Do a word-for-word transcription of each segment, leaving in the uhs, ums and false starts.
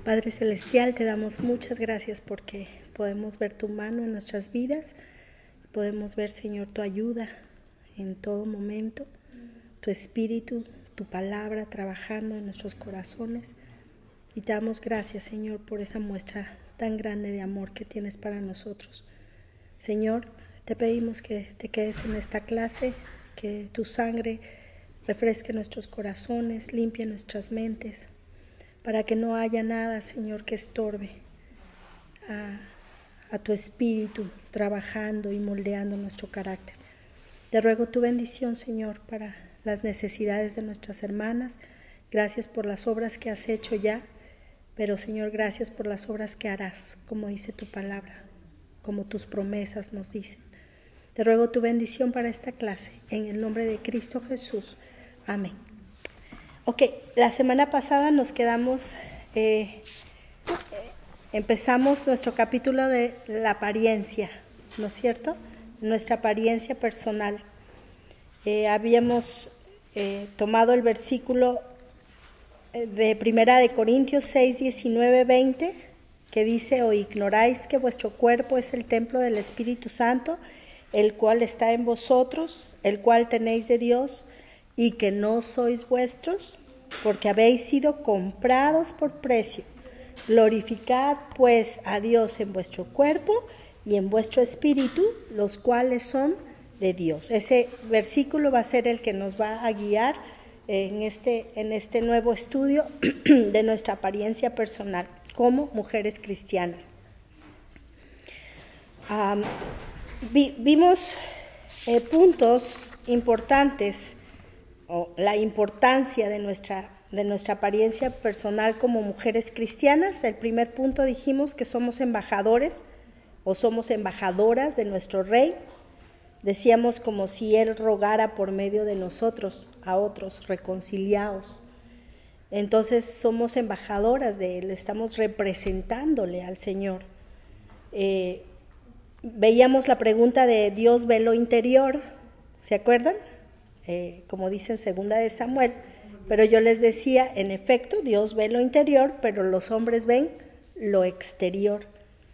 Padre Celestial, te damos muchas gracias porque podemos ver tu mano en nuestras vidas, podemos ver, Señor, tu ayuda en todo momento, tu espíritu, tu palabra trabajando en nuestros corazones. Y te damos gracias, Señor, por esa muestra tan grande de amor que tienes para nosotros. Señor, te pedimos que te quedes en esta clase, que tu sangre refresque nuestros corazones, limpie nuestras mentes, para que no haya nada, Señor, que estorbe a, a tu espíritu trabajando y moldeando nuestro carácter. Te ruego tu bendición, Señor, para las necesidades de nuestras hermanas. Gracias por las obras que has hecho ya, pero, Señor, gracias por las obras que harás, como dice tu palabra, como tus promesas nos dicen. Te ruego tu bendición para esta clase, en el nombre de Cristo Jesús. Amén. Ok, la semana pasada nos quedamos, eh, empezamos nuestro capítulo de la apariencia, ¿no es cierto? Nuestra apariencia personal. Eh, habíamos eh, tomado el versículo de Primera de Corintios seis, diecinueve, veinte, que dice: ¿O ignoráis que vuestro cuerpo es el templo del Espíritu Santo, el cual está en vosotros, el cual tenéis de Dios, y que no sois vuestros? Porque habéis sido comprados por precio. Glorificad pues a Dios en vuestro cuerpo y en vuestro espíritu, los cuales son de Dios. Ese versículo va a ser el que nos va a guiar en este, en este nuevo estudio de nuestra apariencia personal como mujeres cristianas. Um, vi, vimos eh, puntos importantes, o la importancia de nuestra, de nuestra apariencia personal como mujeres cristianas. El primer punto dijimos que somos embajadores o somos embajadoras de nuestro Rey. Decíamos como si Él rogara por medio de nosotros a otros, reconciliados. Entonces somos embajadoras de Él, estamos representándole al Señor. Eh, veíamos la pregunta de Dios ve lo interior, ¿se acuerdan? Eh, como dice en segunda de Samuel, pero yo les decía, en efecto, Dios ve lo interior, pero los hombres ven lo exterior.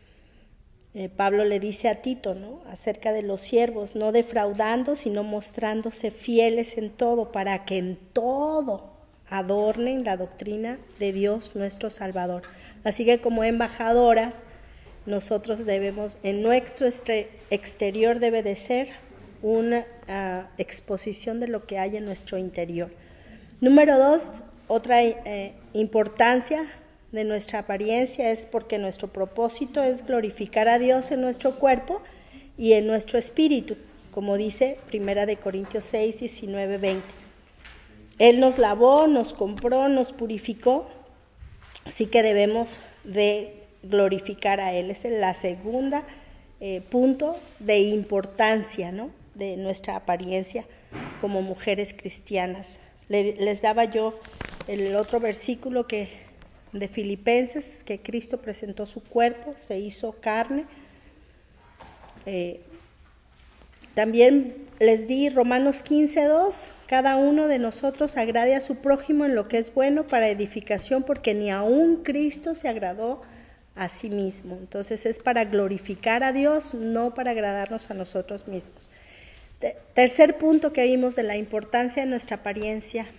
Eh, Pablo le dice a Tito, ¿no?, acerca de los siervos, no defraudando, sino mostrándose fieles en todo, para que en todo adornen la doctrina de Dios nuestro Salvador. Así que como embajadoras, nosotros debemos, en nuestro exterior debe de ser una uh, exposición de lo que hay en nuestro interior. Número dos, otra eh, importancia de nuestra apariencia es porque nuestro propósito es glorificar a Dios en nuestro cuerpo y en nuestro espíritu, como dice Primera de Corintios seis, diecinueve, veinte. Él nos lavó, nos compró, nos purificó, así que debemos de glorificar a Él. Ese es la segunda eh, punto de importancia, ¿no?, de nuestra apariencia como mujeres cristianas. Le, les daba yo el otro versículo que de Filipenses, que Cristo presentó su cuerpo, se hizo carne. Eh, también les di Romanos quince, dos, cada uno de nosotros agrade a su prójimo en lo que es bueno para edificación, porque ni aun Cristo se agradó a sí mismo. Entonces es para glorificar a Dios, no para agradarnos a nosotros mismos. Tercer punto que vimos de la importancia de nuestra apariencia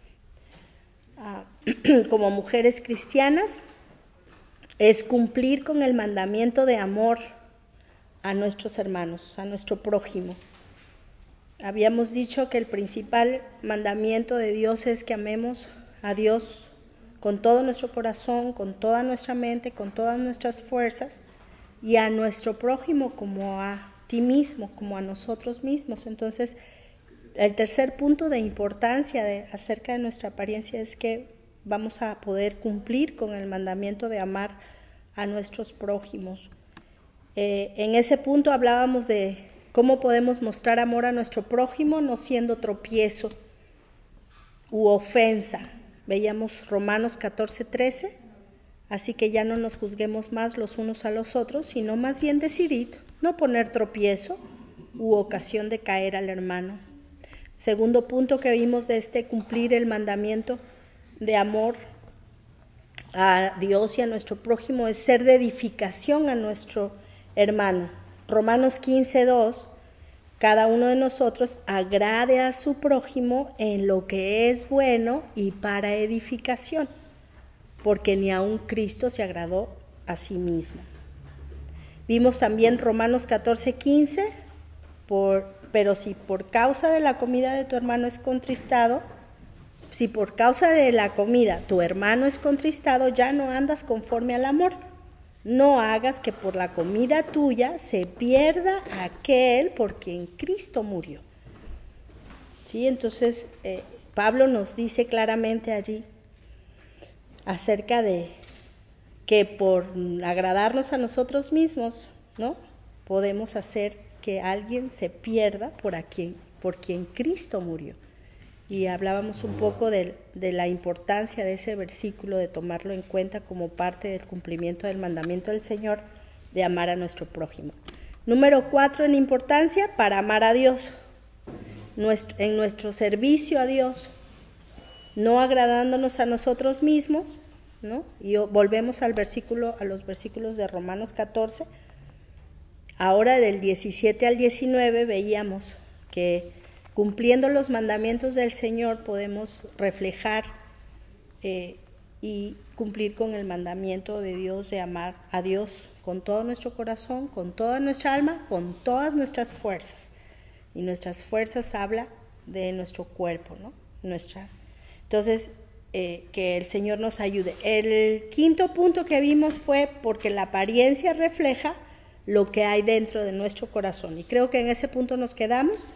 uh, como mujeres cristianas es cumplir con el mandamiento de amor a nuestros hermanos, a nuestro prójimo. Habíamos dicho que el principal mandamiento de Dios es que amemos a Dios con todo nuestro corazón, con toda nuestra mente, con todas nuestras fuerzas, y a nuestro prójimo como a ti mismo, como a nosotros mismos. Entonces, el tercer punto de importancia de, acerca de nuestra apariencia es que vamos a poder cumplir con el mandamiento de amar a nuestros prójimos. Eh, en ese punto hablábamos de cómo podemos mostrar amor a nuestro prójimo no siendo tropiezo u ofensa. Veíamos Romanos catorce, trece, así que ya no nos juzguemos más los unos a los otros, sino más bien decidid no poner tropiezo u ocasión de caer al hermano. Segundo punto que vimos de este cumplir el mandamiento de amor a Dios y a nuestro prójimo es ser de edificación a nuestro hermano. Romanos quince, dos, cada uno de nosotros agrade a su prójimo en lo que es bueno y para edificación, porque ni aun Cristo se agradó a sí mismo. Vimos también Romanos catorce, quince, por, pero si por causa de la comida de tu hermano es contristado, si por causa de la comida tu hermano es contristado, ya no andas conforme al amor. No hagas que por la comida tuya se pierda aquel por quien Cristo murió. ¿Sí? Entonces, eh, Pablo nos dice claramente allí acerca de que por agradarnos a nosotros mismos, ¿no?, podemos hacer que alguien se pierda por, a quien, por quien Cristo murió. Y hablábamos un poco de, de la importancia de ese versículo, de tomarlo en cuenta como parte del cumplimiento del mandamiento del Señor de amar a nuestro prójimo. Número cuatro en importancia, para amar a Dios, nuestro, en nuestro servicio a Dios, no agradándonos a nosotros mismos, ¿no? Y volvemos al versículo, a los versículos de Romanos catorce. Ahora del diecisiete al diecinueve veíamos que cumpliendo los mandamientos del Señor podemos reflejar eh, y cumplir con el mandamiento de Dios de amar a Dios con todo nuestro corazón, con toda nuestra alma, con todas nuestras fuerzas. Y nuestras fuerzas habla de nuestro cuerpo, ¿no? Nuestra, entonces, eh, que el Señor nos ayude. El quinto punto que vimos fue porque la apariencia refleja lo que hay dentro de nuestro corazón. Y creo que en ese punto nos quedamos.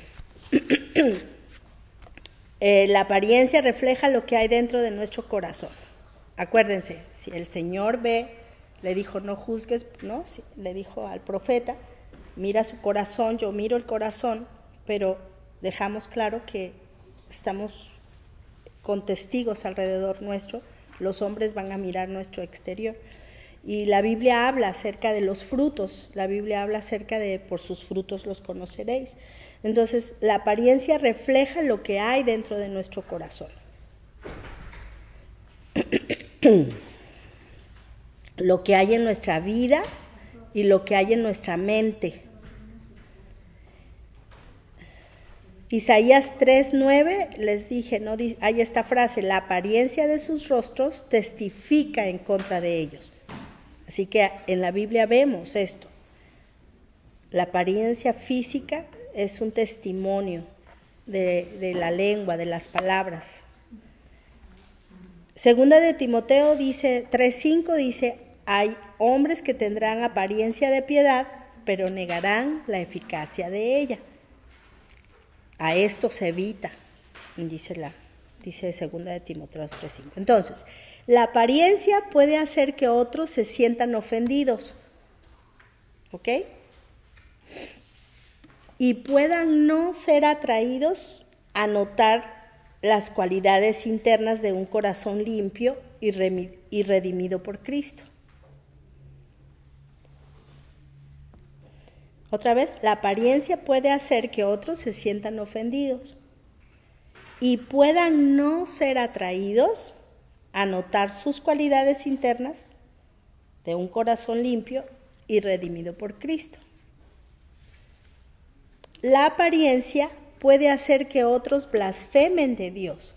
eh, la apariencia refleja lo que hay dentro de nuestro corazón. Acuérdense, si el Señor ve, le dijo no juzgues, ¿no? Si, le dijo al profeta, mira su corazón, yo miro el corazón, pero dejamos claro que estamos con testigos alrededor nuestro, los hombres van a mirar nuestro exterior. Y la Biblia habla acerca de los frutos, la Biblia habla acerca de por sus frutos los conoceréis. Entonces, la apariencia refleja lo que hay dentro de nuestro corazón. Lo que hay en nuestra vida y lo que hay en nuestra mente. Isaías tres, nueve, les dije, ¿no? Hay esta frase, la apariencia de sus rostros testifica en contra de ellos. Así que en la Biblia vemos esto. La apariencia física es un testimonio de, de la lengua, de las palabras. Segunda de Timoteo dice, tres, cinco dice, hay hombres que tendrán apariencia de piedad, pero negarán la eficacia de ella. A esto se evita, dice la, dice segunda de Timoteo tres, cinco. Entonces, la apariencia puede hacer que otros se sientan ofendidos, ¿ok? Y puedan no ser atraídos a notar las cualidades internas de un corazón limpio y, remi- y redimido por Cristo. Otra vez, la apariencia puede hacer que otros se sientan ofendidos y puedan no ser atraídos a notar sus cualidades internas de un corazón limpio y redimido por Cristo. La apariencia puede hacer que otros blasfemen de Dios.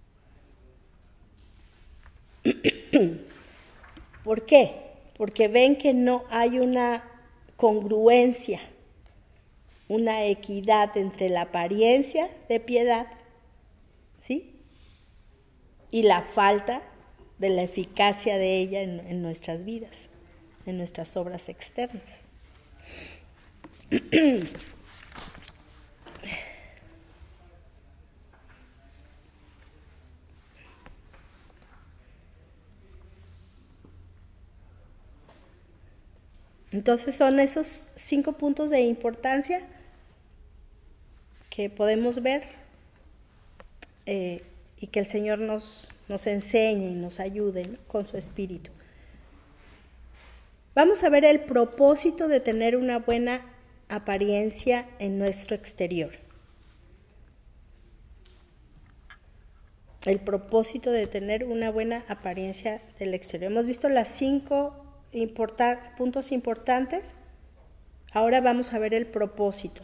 ¿Por qué? Porque ven que no hay una congruencia, una equidad entre la apariencia de piedad, ¿sí?, y la falta de la eficacia de ella en, en nuestras vidas, en nuestras obras externas. Entonces son esos cinco puntos de importancia que podemos ver eh, y que el Señor nos, nos enseñe y nos ayude, ¿no?, con su Espíritu. Vamos a ver el propósito de tener una buena apariencia en nuestro exterior. el propósito de tener una buena apariencia del exterior. Hemos visto las cinco importa- puntos importantes. Ahora vamos a ver el propósito.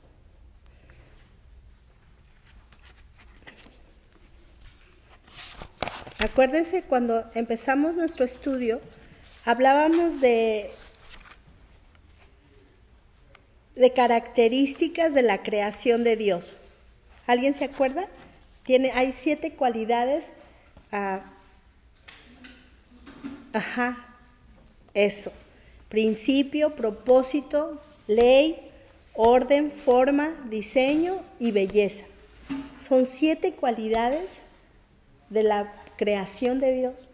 Acuérdense, cuando empezamos nuestro estudio, hablábamos de, de características de la creación de Dios. ¿Alguien se acuerda? Tiene, hay siete cualidades. Ah, ajá, eso. Principio, propósito, ley, orden, forma, diseño y belleza. Son siete cualidades de la creación de Dios.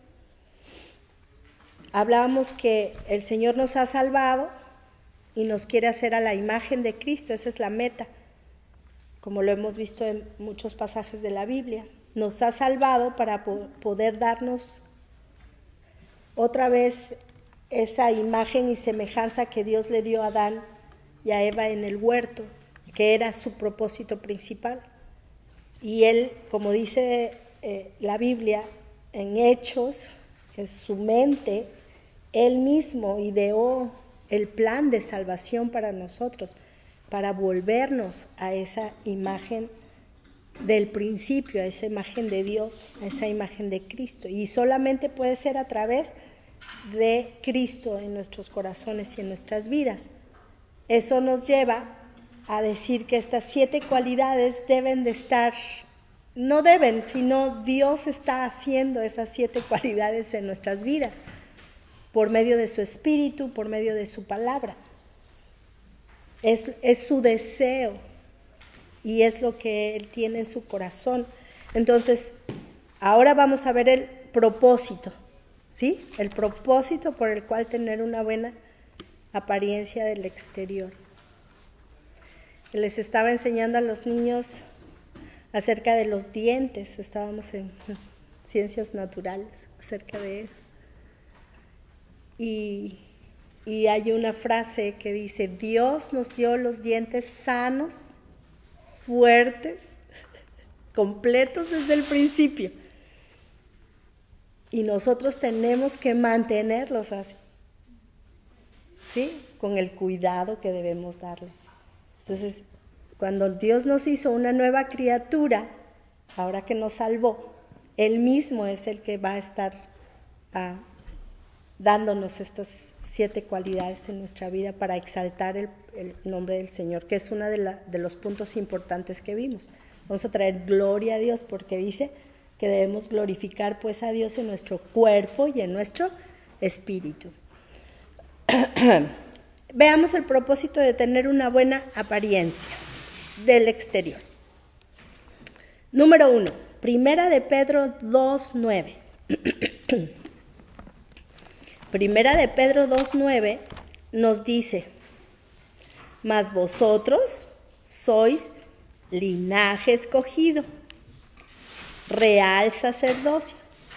Hablábamos que el Señor nos ha salvado y nos quiere hacer a la imagen de Cristo. Esa es la meta, como lo hemos visto en muchos pasajes de la Biblia. Nos ha salvado para po- poder darnos otra vez esa imagen y semejanza que Dios le dio a Adán y a Eva en el huerto, que era su propósito principal. Y él, como dice eh, la Biblia, en Hechos, en su mente, él mismo ideó el plan de salvación para nosotros, para volvernos a esa imagen del principio, a esa imagen de Dios, a esa imagen de Cristo. Y solamente puede ser a través de Cristo en nuestros corazones y en nuestras vidas. Eso nos lleva a decir que estas siete cualidades deben de estar, no deben, sino Dios está haciendo esas siete cualidades en nuestras vidas, por medio de su Espíritu, por medio de su palabra. Es, es su deseo y es lo que Él tiene en su corazón. Entonces, ahora vamos a ver el propósito, ¿sí? El propósito por el cual tener una buena apariencia del exterior. Les estaba enseñando a los niños acerca de los dientes, estábamos en ciencias naturales acerca de eso. Y, y hay una frase que dice: Dios nos dio los dientes sanos, fuertes, completos desde el principio. Y nosotros tenemos que mantenerlos así, ¿sí? Con el cuidado que debemos darle. Entonces, cuando Dios nos hizo una nueva criatura, ahora que nos salvó, Él mismo es el que va a estar ah, dándonos estas siete cualidades en nuestra vida para exaltar el, el nombre del Señor, que es uno de, la, de los puntos importantes que vimos. Vamos a traer gloria a Dios porque dice que debemos glorificar pues a Dios en nuestro cuerpo y en nuestro espíritu. Veamos el propósito de tener una buena apariencia del exterior. Número uno, Primera de Pedro dos nueve. Primera de Pedro dos nueve nos dice: mas vosotros sois linaje escogido, real sacerdocio,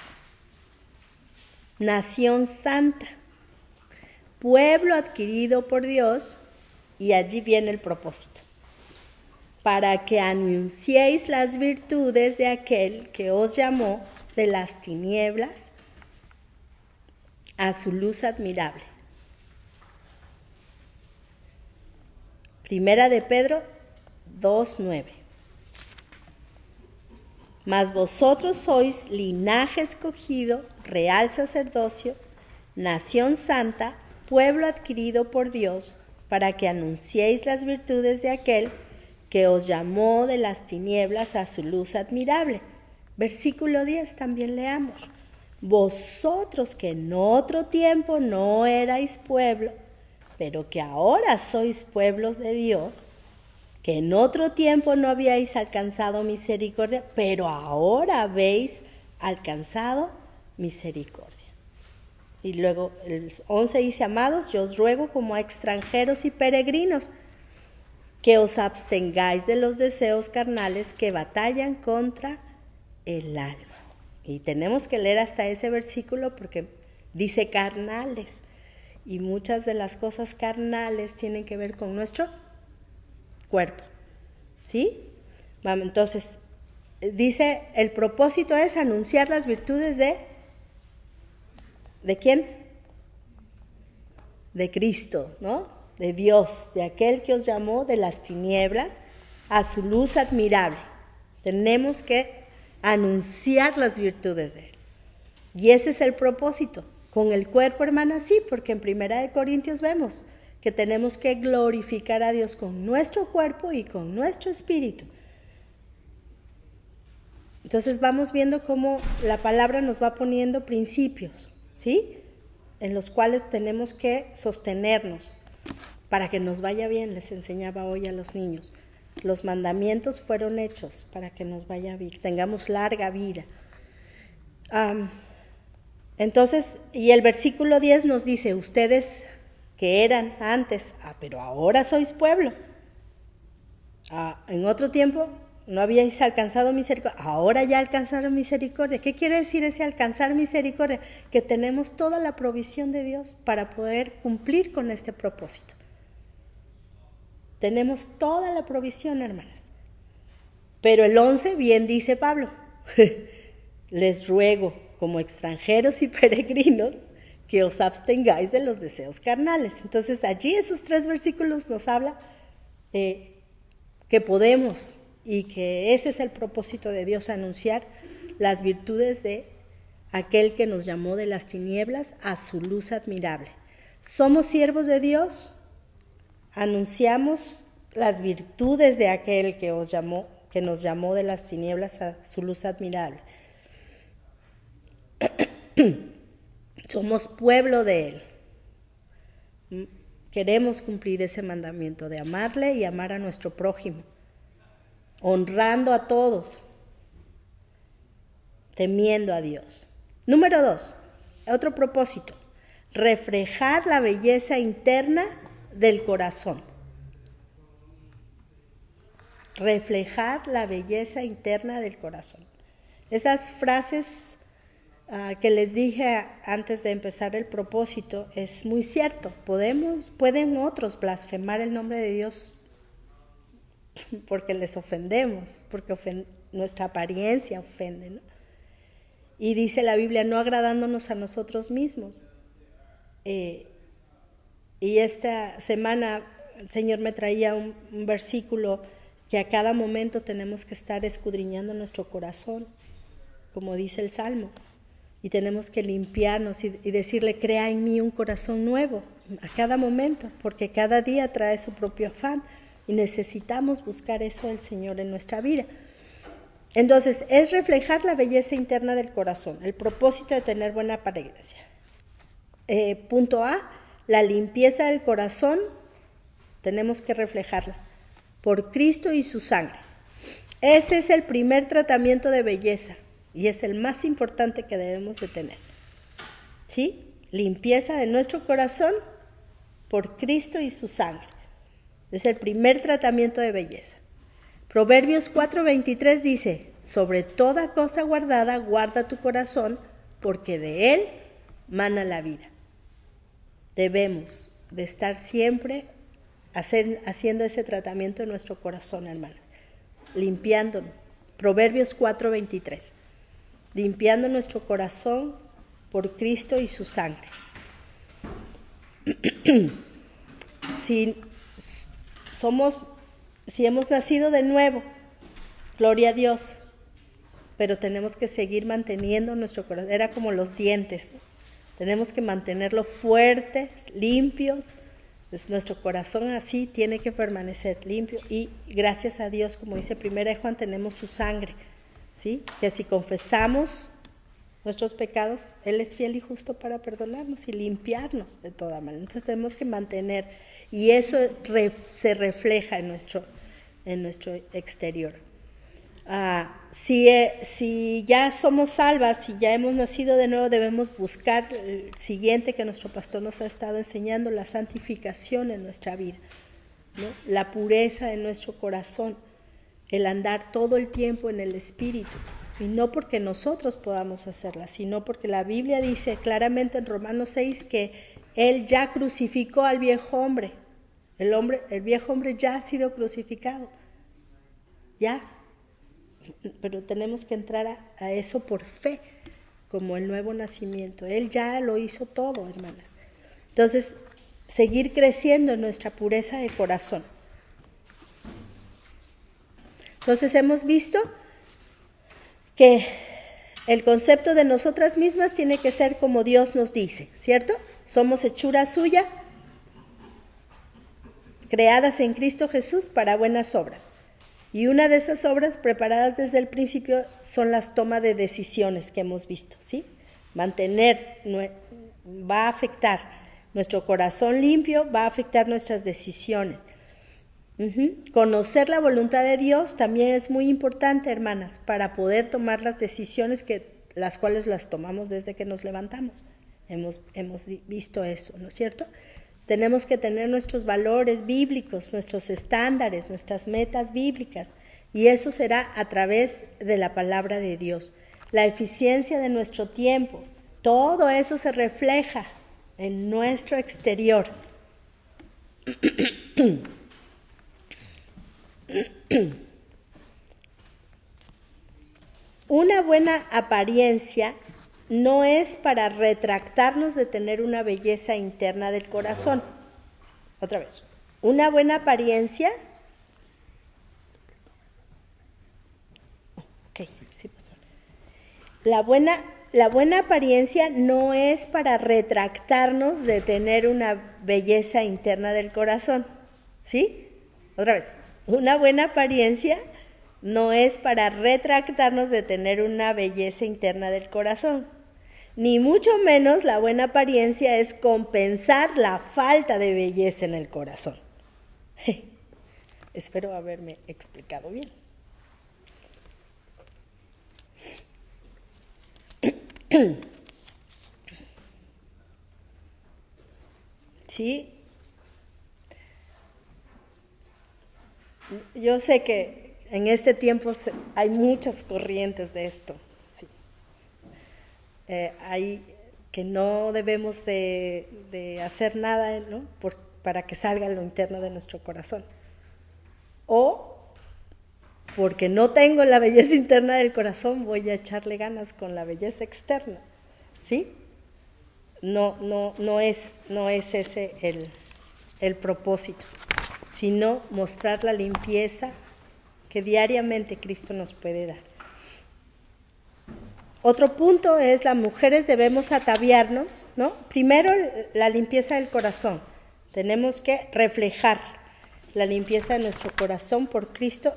nación santa, pueblo adquirido por Dios, y allí viene el propósito, para que anunciéis las virtudes de aquel que os llamó de las tinieblas a su luz admirable. Primera de Pedro dos nueve. Mas vosotros sois linaje escogido, real sacerdocio, nación santa, pueblo adquirido por Dios, para que anunciéis las virtudes de aquel que os llamó de las tinieblas a su luz admirable. Versículo diez también leamos: vosotros que en otro tiempo no erais pueblo, pero que ahora sois pueblos de Dios, que en otro tiempo no habíais alcanzado misericordia, pero ahora habéis alcanzado misericordia. Y luego el once dice: amados, yo os ruego como a extranjeros y peregrinos, que os abstengáis de los deseos carnales que batallan contra el alma. Y tenemos que leer hasta ese versículo porque dice carnales. Y muchas de las cosas carnales tienen que ver con nuestro cuerpo, ¿sí? Vamos, entonces, dice, el propósito es anunciar las virtudes de, ¿de quién? De Cristo, ¿no? De Dios, de aquel que os llamó de las tinieblas a su luz admirable. Tenemos que anunciar las virtudes de Él. Y ese es el propósito. Con el cuerpo, hermana, sí, porque en Primera de Corintios vemos que tenemos que glorificar a Dios con nuestro cuerpo y con nuestro espíritu. Entonces vamos viendo cómo la palabra nos va poniendo principios, ¿sí? En los cuales tenemos que sostenernos para que nos vaya bien, les enseñaba hoy a los niños. Los mandamientos fueron hechos para que nos vaya bien, tengamos larga vida. Um, entonces, y el versículo diez nos dice, ustedes que eran antes, ah, pero ahora sois pueblo. Ah, en otro tiempo no habíais alcanzado misericordia, ahora ya alcanzaron misericordia. ¿Qué quiere decir ese alcanzar misericordia? Que tenemos toda la provisión de Dios para poder cumplir con este propósito. Tenemos toda la provisión, hermanas. Pero el once, bien dice Pablo, les ruego, como extranjeros y peregrinos, que os abstengáis de los deseos carnales. Entonces allí esos tres versículos nos habla eh, que podemos y que ese es el propósito de Dios, anunciar las virtudes de aquel que nos llamó de las tinieblas a su luz admirable. Somos siervos de Dios, anunciamos las virtudes de aquel que os llamó, que nos llamó de las tinieblas a su luz admirable. Somos pueblo de Él. Queremos cumplir ese mandamiento de amarle y amar a nuestro prójimo, honrando a todos, temiendo a Dios. Número dos, otro propósito, reflejar la belleza interna del corazón. Reflejar la belleza interna del corazón. Esas frases uh, que les dije antes de empezar el propósito es muy cierto. Podemos, pueden otros blasfemar el nombre de Dios porque les ofendemos, porque ofend- nuestra apariencia ofende, ¿no? Y dice la Biblia, no agradándonos a nosotros mismos. Eh, y esta semana el Señor me traía un, un versículo que a cada momento tenemos que estar escudriñando nuestro corazón, como dice el Salmo, y tenemos que limpiarnos y, y decirle, crea en mí un corazón nuevo a cada momento, porque cada día trae su propio afán y necesitamos buscar eso del Señor en nuestra vida. Entonces, es reflejar la belleza interna del corazón, el propósito de tener buena apariencia. Eh, punto A, la limpieza del corazón, tenemos que reflejarla por Cristo y su sangre. Ese es el primer tratamiento de belleza y es el más importante que debemos de tener. ¿Sí? Limpieza de nuestro corazón por Cristo y su sangre. Es el primer tratamiento de belleza. Proverbios cuatro veintitrés dice, sobre toda cosa guardada, guarda tu corazón, porque de él mana la vida. Debemos de estar siempre hacer, haciendo ese tratamiento en nuestro corazón, hermanos, limpiándonos. Proverbios cuatro veintitrés, limpiando nuestro corazón por Cristo y su sangre. Si somos, si hemos nacido de nuevo, gloria a Dios, pero tenemos que seguir manteniendo nuestro corazón. Era como los dientes, ¿no? Tenemos que mantenerlo fuertes, limpios. Nuestro corazón así tiene que permanecer limpio y gracias a Dios, como dice primera de Juan, tenemos su sangre, ¿sí? Que si confesamos nuestros pecados, Él es fiel y justo para perdonarnos y limpiarnos de toda manera. Entonces tenemos que mantener, y eso ref, se refleja en nuestro, en nuestro exterior. Ah, si, eh, si ya somos salvas, si ya hemos nacido de nuevo, debemos buscar el siguiente que nuestro pastor nos ha estado enseñando, la santificación en nuestra vida, ¿no? La pureza en nuestro corazón, el andar todo el tiempo en el Espíritu, y no porque nosotros podamos hacerla, sino porque la Biblia dice claramente en Romanos seis que Él ya crucificó al viejo hombre, el hombre, el viejo hombre ya ha sido crucificado, ya. pero tenemos que entrar a, a eso por fe, como el nuevo nacimiento. Él ya lo hizo todo, hermanas. Entonces, seguir creciendo en nuestra pureza de corazón. Entonces, hemos visto que el concepto de nosotras mismas tiene que ser como Dios nos dice, ¿cierto? Somos hechura suya, creadas en Cristo Jesús para buenas obras. Y una de esas obras preparadas desde el principio son las tomas de decisiones que hemos visto, ¿sí? Mantener, va a afectar nuestro corazón limpio, va a afectar nuestras decisiones. Uh-huh. Conocer la voluntad de Dios también es muy importante, hermanas, para poder tomar las decisiones que las cuales las tomamos desde que nos levantamos. Hemos, hemos visto eso, ¿no es cierto? Tenemos que tener nuestros valores bíblicos, nuestros estándares, nuestras metas bíblicas, y eso será a través de la palabra de Dios. La eficiencia de nuestro tiempo, todo eso se refleja en nuestro exterior. Una buena apariencia no es para retractarnos de tener una belleza interna del corazón. Otra vez, una buena apariencia. Ok, sí pasó. La buena, la buena apariencia no es para retractarnos de tener una belleza interna del corazón. ¿Sí? Otra vez, una buena apariencia no es para retractarnos de tener una belleza interna del corazón. Ni mucho menos la buena apariencia es compensar la falta de belleza en el corazón. Espero haberme explicado bien. Sí. Yo sé que en este tiempo hay muchas corrientes de esto. Sí. Eh, hay que no debemos de, de hacer nada, ¿no? Por, para que salga lo interno de nuestro corazón. O porque no tengo la belleza interna del corazón, voy a echarle ganas con la belleza externa. ¿Sí? No, no, no es, no es ese el, el propósito, sino mostrar la limpieza que diariamente Cristo nos puede dar. Otro punto es, las mujeres debemos ataviarnos, ¿no? Primero, la limpieza del corazón. Tenemos que reflejar la limpieza de nuestro corazón por Cristo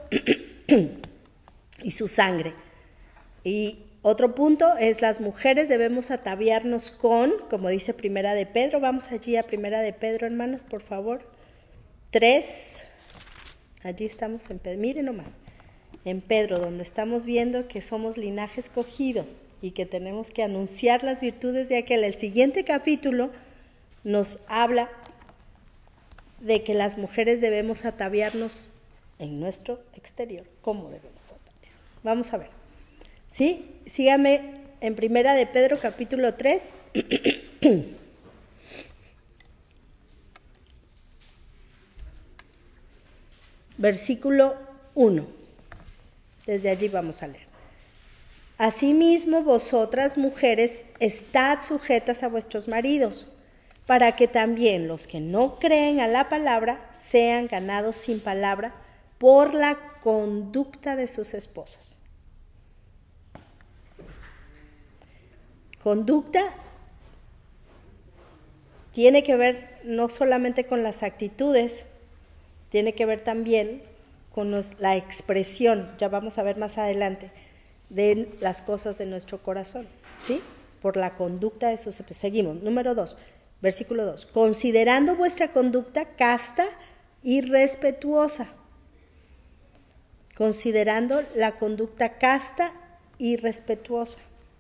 y su sangre. Y otro punto es, las mujeres debemos ataviarnos con, como dice Primera de Pedro. Vamos allí a Primera de Pedro, hermanas, por favor. Tres. Allí estamos en Pedro. Miren nomás. En Pedro, donde estamos viendo que somos linaje escogido y que tenemos que anunciar las virtudes de aquel. El siguiente capítulo nos habla de que las mujeres debemos ataviarnos en nuestro exterior. ¿Cómo debemos ataviar? Vamos a ver. ¿Sí? Sígame en Primera de Pedro, capítulo tres. Versículo uno. Desde allí vamos a leer. Asimismo, vosotras, mujeres, estad sujetas a vuestros maridos, para que también los que no creen a la palabra sean ganados sin palabra por la conducta de sus esposas. Conducta tiene que ver no solamente con las actitudes, tiene que ver también con los, la expresión, ya vamos a ver más adelante, de las cosas de nuestro corazón, ¿sí? Por la conducta de sus... Seguimos, número dos, versículo dos. Considerando vuestra conducta casta y respetuosa. Considerando la conducta casta y respetuosa.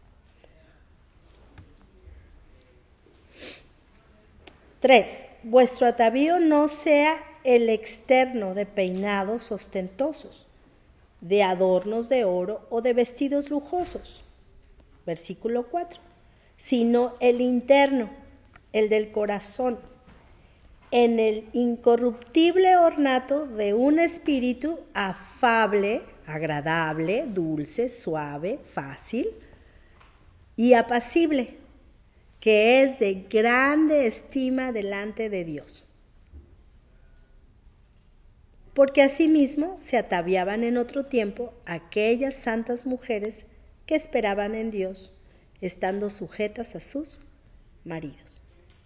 Tres, vuestro atavío no sea el externo de peinados ostentosos, de adornos de oro o de vestidos lujosos, versículo cuatro, sino el interno, el del corazón, en el incorruptible ornato de un espíritu afable, agradable, dulce, suave, fácil y apacible, que es de grande estima delante de Dios. Porque asimismo se ataviaban en otro tiempo aquellas santas mujeres que esperaban en Dios, estando sujetas a sus maridos.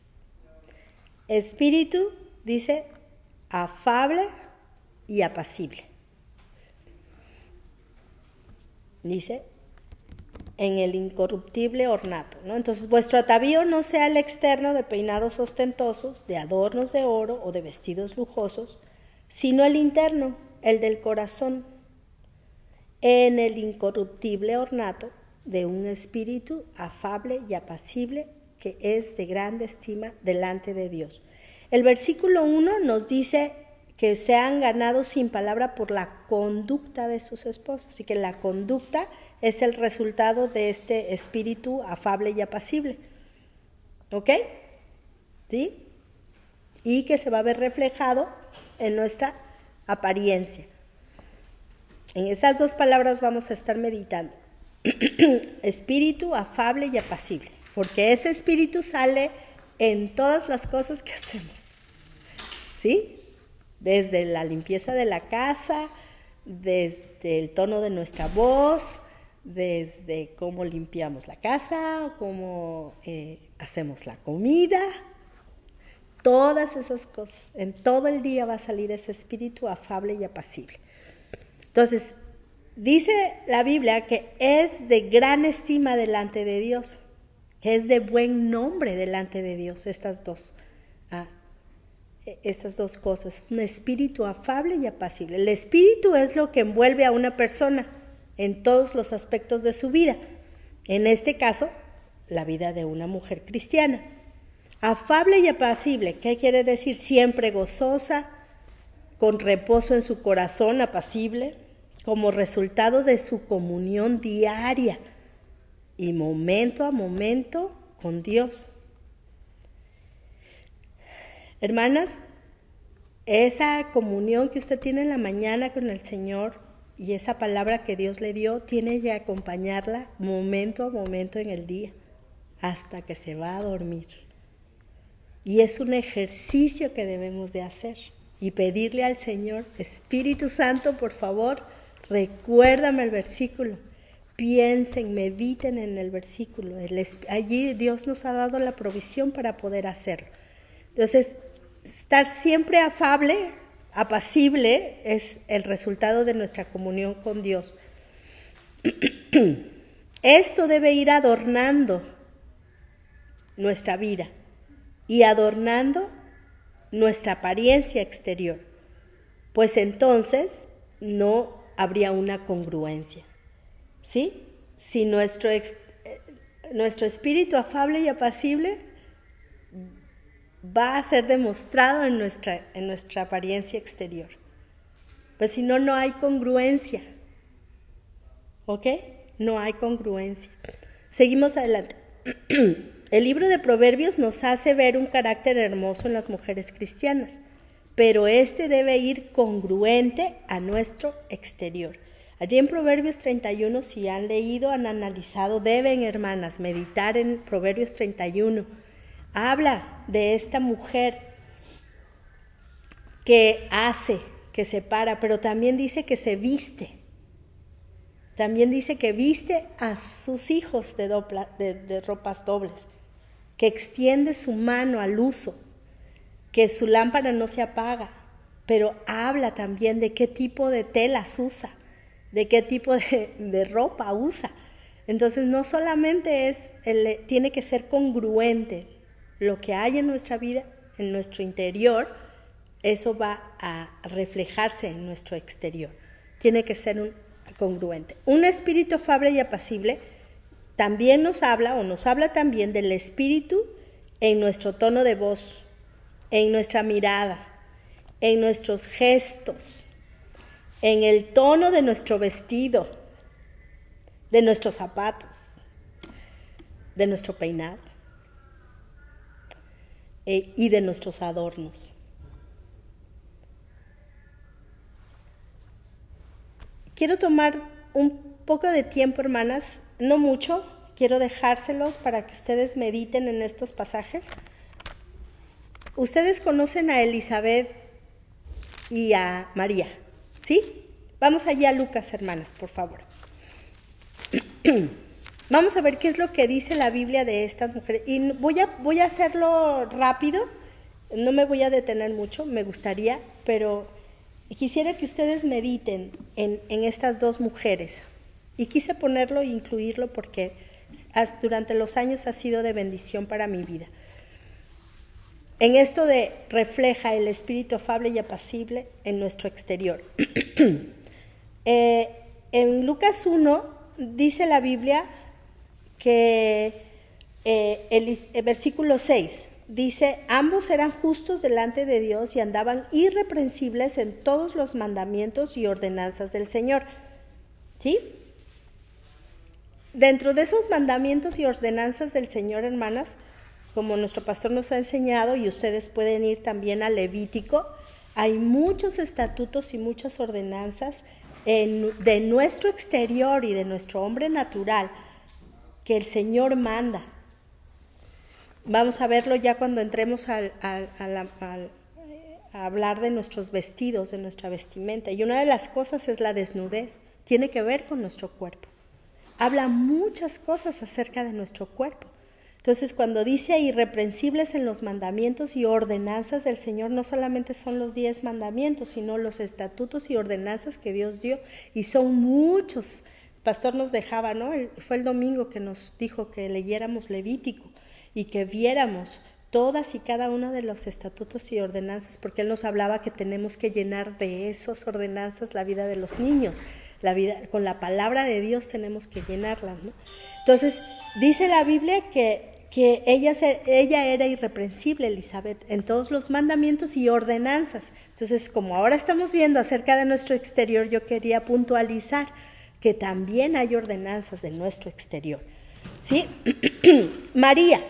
Espíritu, dice, afable y apacible. Dice, en el incorruptible ornato, ¿no? Entonces, vuestro atavío no sea el externo de peinados ostentosos, de adornos de oro o de vestidos lujosos, sino el interno, el del corazón, en el incorruptible ornato de un espíritu afable y apacible que es de grande estima delante de Dios. El versículo uno nos dice que se han ganado sin palabra por la conducta de sus esposos, y que la conducta es el resultado de este espíritu afable y apacible. ¿Ok? ¿Sí? Y que se va a ver reflejado en nuestra apariencia. En estas dos palabras vamos a estar meditando. Espíritu afable y apacible, porque ese espíritu sale en todas las cosas que hacemos. ¿Sí? Desde la limpieza de la casa, desde el tono de nuestra voz, desde cómo limpiamos la casa, cómo eh, hacemos la comida. Todas esas cosas, en todo el día va a salir ese espíritu afable y apacible. Entonces, dice la Biblia que es de gran estima delante de Dios, que es de buen nombre delante de Dios, estas dos, ah, estas dos cosas, un espíritu afable y apacible. El espíritu es lo que envuelve a una persona en todos los aspectos de su vida, en este caso, la vida de una mujer cristiana. Afable y apacible, ¿qué quiere decir? Siempre gozosa, con reposo en su corazón, apacible, como resultado de su comunión diaria y momento a momento con Dios. Hermanas, esa comunión que usted tiene en la mañana con el Señor y esa palabra que Dios le dio, tiene que acompañarla momento a momento en el día, hasta que se va a dormir. Y es un ejercicio que debemos de hacer y pedirle al Señor, Espíritu Santo, por favor, recuérdame el versículo, piensen, mediten en el versículo. El, allí Dios nos ha dado la provisión para poder hacerlo. Entonces, estar siempre afable, apacible, es el resultado de nuestra comunión con Dios. Esto debe ir adornando nuestra vida y adornando nuestra apariencia exterior, pues entonces no habría una congruencia, ¿sí? Si nuestro, ex, eh, nuestro espíritu afable y apacible va a ser demostrado en nuestra, en nuestra apariencia exterior, pues si no, no hay congruencia, ¿ok? No hay congruencia. Seguimos adelante. El libro de Proverbios nos hace ver un carácter hermoso en las mujeres cristianas, pero este debe ir congruente a nuestro exterior. Allí en Proverbios treinta y uno, si han leído, han analizado, deben, hermanas, meditar en Proverbios treinta y uno. Habla de esta mujer que hace, que se para, pero también dice que se viste. También dice que viste a sus hijos de, dobla, de, de ropas dobles, que extiende su mano al uso, que su lámpara no se apaga, pero habla también de qué tipo de telas usa, de qué tipo de, de ropa usa. Entonces no solamente es, el, tiene que ser congruente lo que hay en nuestra vida, en nuestro interior, eso va a reflejarse en nuestro exterior. Tiene que ser un congruente. Un espíritu afable y apacible también nos habla o nos habla también del espíritu en nuestro tono de voz, en nuestra mirada, en nuestros gestos, en el tono de nuestro vestido, de nuestros zapatos, de nuestro peinado eh, y de nuestros adornos. quiero tomar un poco de tiempo, hermanas, no mucho, quiero dejárselos para que ustedes mediten en estos pasajes. Ustedes conocen a Elizabeth y a María, ¿sí? Vamos allá a Lucas, hermanas, por favor. Vamos a ver qué es lo que dice la Biblia de estas mujeres. Y voy a, voy a hacerlo rápido, no me voy a detener mucho, me gustaría, pero quisiera que ustedes mediten en, en estas dos mujeres. Y quise ponerlo e incluirlo porque durante los años ha sido de bendición para mi vida. En esto de refleja el espíritu afable y apacible en nuestro exterior. eh, en Lucas uno dice la Biblia que eh, el, el versículo seis dice, ambos eran justos delante de Dios y andaban irreprensibles en todos los mandamientos y ordenanzas del Señor. ¿Sí? Dentro de esos mandamientos y ordenanzas del Señor, hermanas, como nuestro pastor nos ha enseñado, y ustedes pueden ir también a Levítico, hay muchos estatutos y muchas ordenanzas en, de nuestro exterior y de nuestro hombre natural que el Señor manda. Vamos a verlo ya cuando entremos al, al, al, al, a hablar de nuestros vestidos, de nuestra vestimenta. Y una de las cosas es la desnudez, tiene que ver con nuestro cuerpo. Habla muchas cosas acerca de nuestro cuerpo. Entonces, cuando dice irreprensibles en los mandamientos y ordenanzas del Señor, no solamente son los diez mandamientos, sino los estatutos y ordenanzas que Dios dio, y son muchos. El pastor nos dejaba, ¿no? El, fue el domingo que nos dijo que leyéramos Levítico y que viéramos todas y cada una de los estatutos y ordenanzas, porque Él nos hablaba que tenemos que llenar de esas ordenanzas la vida de los niños. La vida, con la palabra de Dios tenemos que llenarlas, ¿no? Entonces, dice la Biblia que, que ella, se, ella era irreprensible, Elizabeth, en todos los mandamientos y ordenanzas. Entonces, como ahora estamos viendo acerca de nuestro exterior, yo quería puntualizar que también hay ordenanzas de nuestro exterior, ¿sí? María.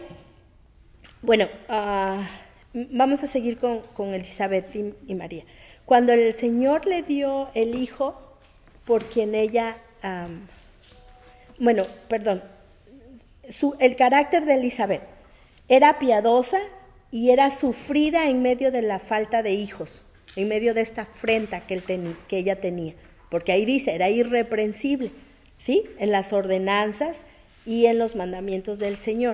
Bueno, uh, vamos a seguir con, con Elizabeth y, y María. Cuando el Señor le dio el hijo, por quien ella, um, bueno, perdón, su, el carácter de Elizabeth era piadosa y era sufrida en medio de la falta de hijos, en medio de esta afrenta que, él ten, que ella tenía, porque ahí dice, era irreprensible, ¿sí? En las ordenanzas y en los mandamientos del Señor.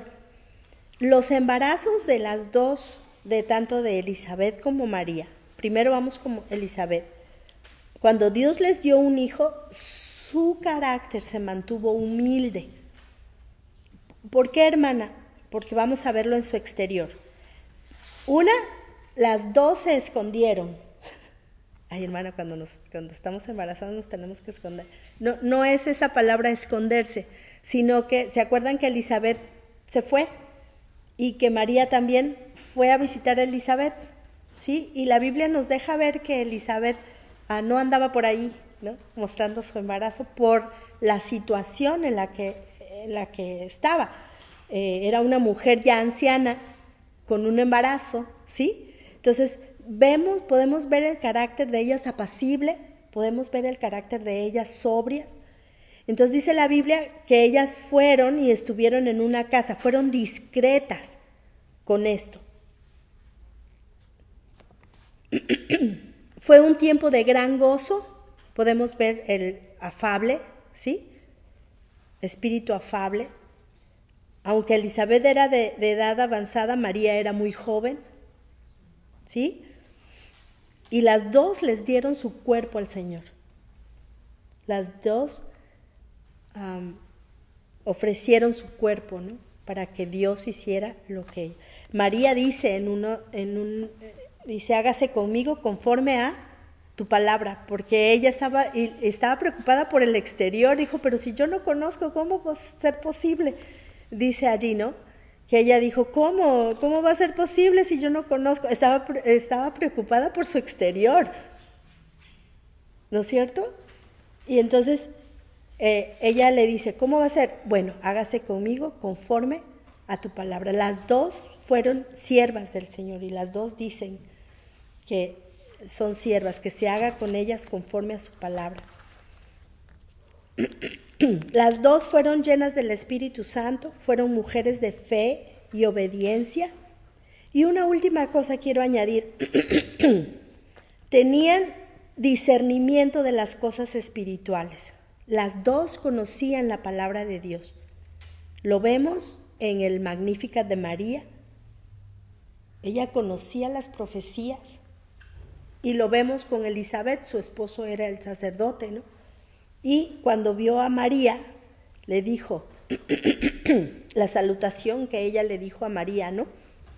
Los embarazos de las dos, de tanto de Elizabeth como María, primero vamos con Elizabeth. Cuando Dios les dio un hijo, su carácter se mantuvo humilde. ¿Por qué, hermana? Porque vamos a verlo en su exterior. Una, las dos se escondieron. Ay, hermana, cuando, nos, cuando estamos embarazados nos tenemos que esconder. No, no es esa palabra esconderse, sino que, ¿se acuerdan que Elizabeth se fue? Y que María también fue a visitar a Elizabeth, ¿sí? Y la Biblia nos deja ver que Elizabeth Ah, no andaba por ahí, ¿no? Mostrando su embarazo por la situación en la que, en la que estaba. Eh, era una mujer ya anciana con un embarazo, ¿sí? Entonces, vemos, podemos ver el carácter de ellas apacible, podemos ver el carácter de ellas sobrias. Entonces dice la Biblia que ellas fueron y estuvieron en una casa, fueron discretas con esto. Fue un tiempo de gran gozo, podemos ver el afable, ¿sí? Espíritu afable. Aunque Elizabeth era de, de edad avanzada, María era muy joven, ¿sí? Y las dos les dieron su cuerpo al Señor. Las dos um, ofrecieron su cuerpo, ¿no? Para que Dios hiciera lo que... María dice en uno, en un... Dice, hágase conmigo conforme a tu palabra, porque ella estaba, estaba preocupada por el exterior, dijo, pero si yo no conozco, ¿cómo va a ser posible? Dice allí, ¿no? Que ella dijo, ¿cómo? ¿Cómo va a ser posible si yo no conozco? Estaba, estaba preocupada por su exterior, ¿no es cierto? Y entonces eh, ella le dice, ¿cómo va a ser? Bueno, hágase conmigo conforme a tu palabra. Las dos fueron siervas del Señor y las dos dicen que son siervas, que se haga con ellas conforme a su palabra. Las dos fueron llenas del Espíritu Santo, fueron mujeres de fe y obediencia. Y una última cosa quiero añadir. Tenían discernimiento de las cosas espirituales. Las dos conocían la palabra de Dios. Lo vemos en el Magnificat de María. Ella conocía las profecías. Y lo vemos con Elizabeth, su esposo era el sacerdote, ¿no? Y cuando vio a María, le dijo la salutación que ella le dijo a María, ¿no?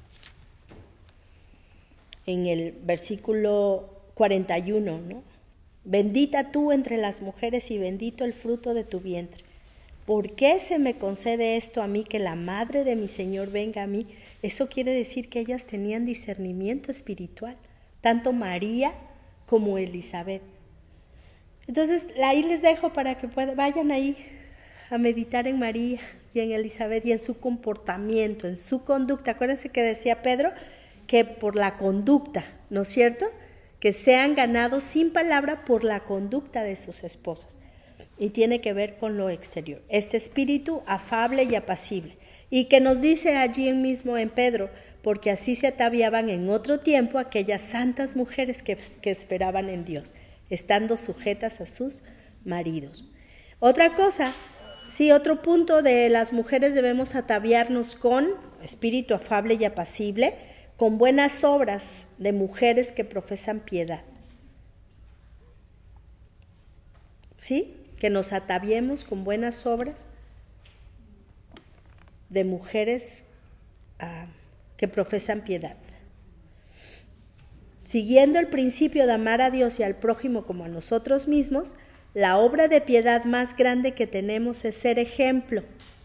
En el versículo cuarenta y uno, ¿no? Bendita tú entre las mujeres y bendito el fruto de tu vientre. ¿Por qué se me concede esto a mí, que la madre de mi Señor venga a mí? Eso quiere decir que ellas tenían discernimiento espiritual, tanto María como Elizabeth. Entonces, ahí les dejo para que puedan, vayan ahí a meditar en María y en Elizabeth y en su comportamiento, en su conducta. Acuérdense que decía Pedro que por la conducta, ¿no es cierto? Que sean ganados sin palabra por la conducta de sus esposas. Y tiene que ver con lo exterior. Este espíritu afable y apacible. Y que nos dice allí mismo en Pedro, porque así se ataviaban en otro tiempo aquellas santas mujeres que, que esperaban en Dios, estando sujetas a sus maridos. Otra cosa, sí, otro punto de las mujeres debemos ataviarnos con espíritu afable y apacible, con buenas obras de mujeres que profesan piedad. ¿Sí? Que nos ataviemos con buenas obras de mujeres uh, que profesan piedad. Siguiendo el principio de amar a Dios y al prójimo como a nosotros mismos, la obra de piedad más grande que tenemos es ser ejemplo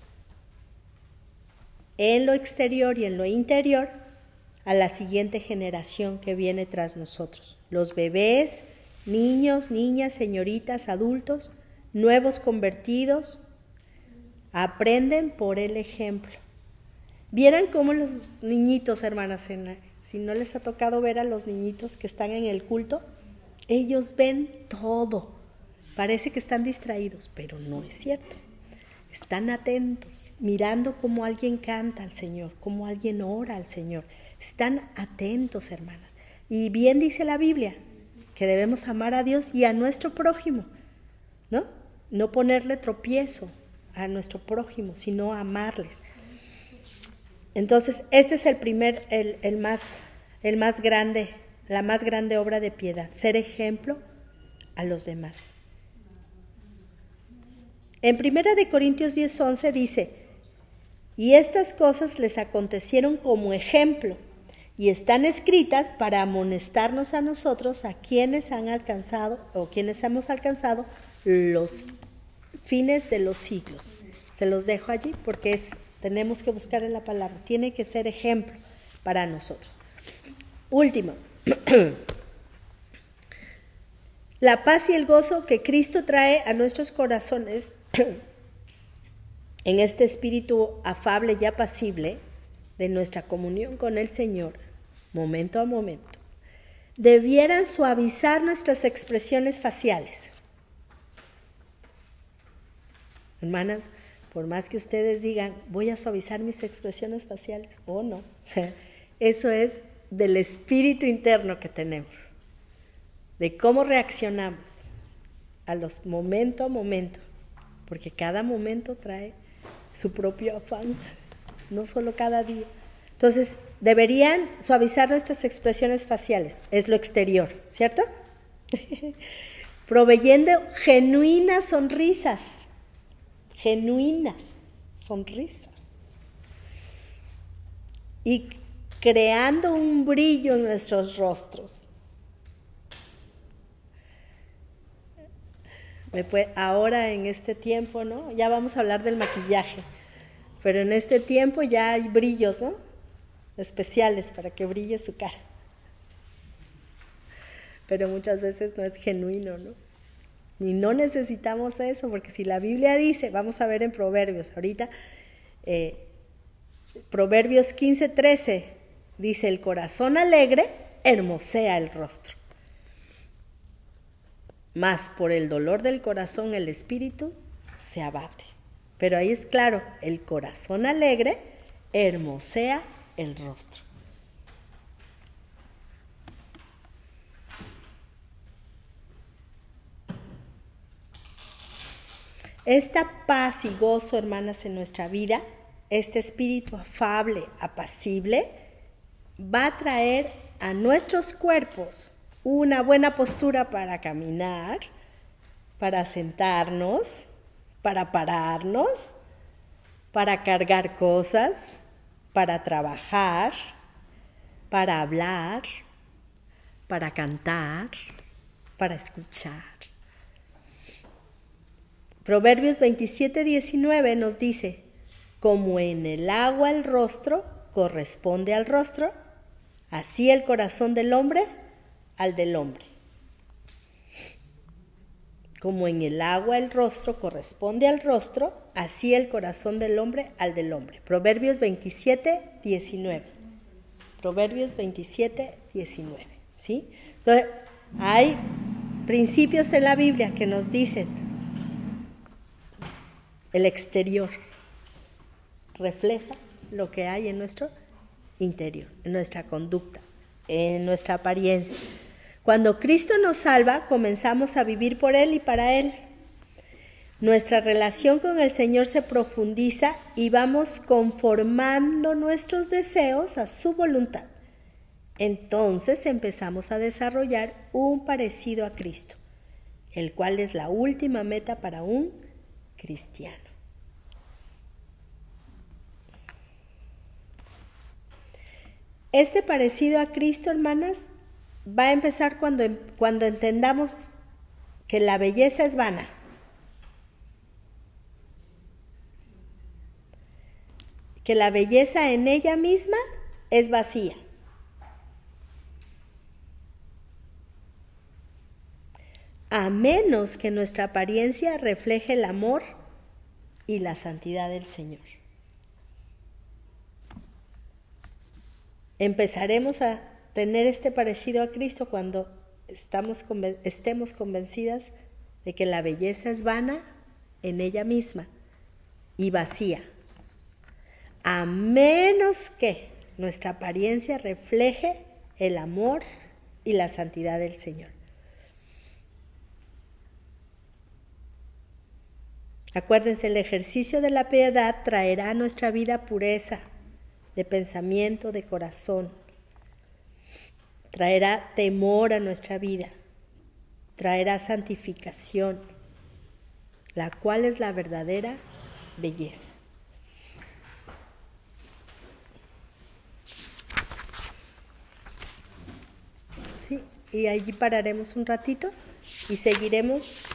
en lo exterior y en lo interior a la siguiente generación que viene tras nosotros. Los bebés, niños, niñas, señoritas, adultos, nuevos convertidos, aprenden por el ejemplo. Vieran cómo los niñitos, hermanas, en la, si no les ha tocado ver a los niñitos que están en el culto, ellos ven todo. Parece que están distraídos, pero no es cierto. Están atentos, mirando cómo alguien canta al Señor, cómo alguien ora al Señor. Están atentos, hermanas. Y bien dice la Biblia que debemos amar a Dios y a nuestro prójimo, ¿no? No ponerle tropiezo a nuestro prójimo, sino amarles. Entonces, este es el primer, el, el más, el más grande, la más grande obra de piedad, ser ejemplo a los demás. En primera de Corintios diez, once dice, y estas cosas les acontecieron como ejemplo, y están escritas para amonestarnos a nosotros, a quienes han alcanzado, o quienes hemos alcanzado los fines de los siglos. Se los dejo allí porque es, tenemos que buscar en la palabra, tiene que ser ejemplo para nosotros. Último, la paz y el gozo que Cristo trae a nuestros corazones en este espíritu afable y apacible de nuestra comunión con el Señor, momento a momento, debieran suavizar nuestras expresiones faciales. Hermanas, por más que ustedes digan, voy a suavizar mis expresiones faciales, o oh, no, eso es del espíritu interno que tenemos, de cómo reaccionamos a los momento a momento, porque cada momento trae su propio afán, no solo cada día. Entonces, deberían suavizar nuestras expresiones faciales, es lo exterior, ¿cierto? Proveyendo genuinas sonrisas, genuinas sonrisas. Y creando un brillo en nuestros rostros. Ahora en este tiempo, ¿no? Ya vamos a hablar del maquillaje, pero en este tiempo ya hay brillos, ¿no? Especiales para que brille su cara. Pero muchas veces no es genuino, ¿no? Y no necesitamos eso, porque si la Biblia dice, vamos a ver en Proverbios, ahorita, eh, Proverbios quince, trece, dice, el corazón alegre hermosea el rostro. Mas por el dolor del corazón el espíritu se abate. Pero ahí es claro, el corazón alegre hermosea el rostro. Esta paz y gozo, hermanas, en nuestra vida, este espíritu afable, apacible, va a traer a nuestros cuerpos una buena postura para caminar, para sentarnos, para pararnos, para cargar cosas, para trabajar, para hablar, para cantar, para escuchar. Proverbios veintisiete, diecinueve nos dice, como en el agua el rostro corresponde al rostro, así el corazón del hombre al del hombre. Como en el agua el rostro corresponde al rostro, así el corazón del hombre al del hombre. Proverbios veintisiete, diecinueve. Proverbios veintisiete, diecinueve. ¿Sí? Entonces, hay principios en la Biblia que nos dicen, el exterior refleja lo que hay en nuestro interior, en nuestra conducta, en nuestra apariencia. Cuando Cristo nos salva, comenzamos a vivir por Él y para Él. Nuestra relación con el Señor se profundiza y vamos conformando nuestros deseos a su voluntad. Entonces empezamos a desarrollar un parecido a Cristo, el cual es la última meta para un cristiano. Este parecido a Cristo, hermanas, va a empezar cuando, cuando entendamos que la belleza es vana. Que la belleza en ella misma es vacía. A menos que nuestra apariencia refleje el amor y la santidad del Señor. Empezaremos a tener este parecido a Cristo cuando estamos, estemos convencidas de que la belleza es vana en ella misma y vacía, a menos que nuestra apariencia refleje el amor y la santidad del Señor. Acuérdense, el ejercicio de la piedad traerá a nuestra vida pureza de pensamiento, de corazón. Traerá temor a nuestra vida. Traerá santificación, la cual es la verdadera belleza. Sí, y allí pararemos un ratito y seguiremos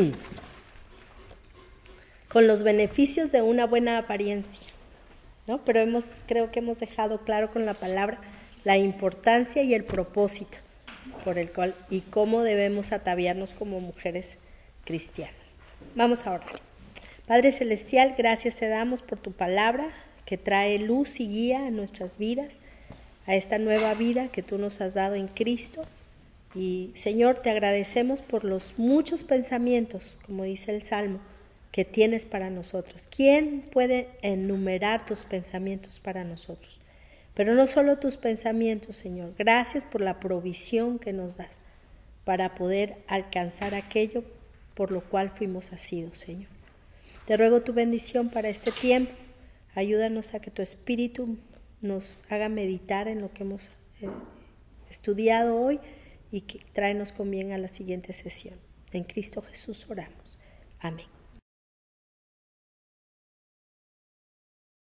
con los beneficios de una buena apariencia, ¿no? Pero hemos, creo que hemos dejado claro con la palabra la importancia y el propósito por el cual y cómo debemos ataviarnos como mujeres cristianas. Vamos a orar. Padre Celestial, gracias te damos por tu palabra que trae luz y guía a nuestras vidas, a esta nueva vida que tú nos has dado en Cristo. Y Señor, te agradecemos por los muchos pensamientos, como dice el Salmo, que tienes para nosotros. ¿Quién puede enumerar tus pensamientos para nosotros? Pero no solo tus pensamientos, Señor. Gracias por la provisión que nos das para poder alcanzar aquello por lo cual fuimos asidos, Señor. Te ruego tu bendición para este tiempo. Ayúdanos a que tu Espíritu nos haga meditar en lo que hemos eh, estudiado hoy y que tráenos con bien a la siguiente sesión. En Cristo Jesús oramos. Amén.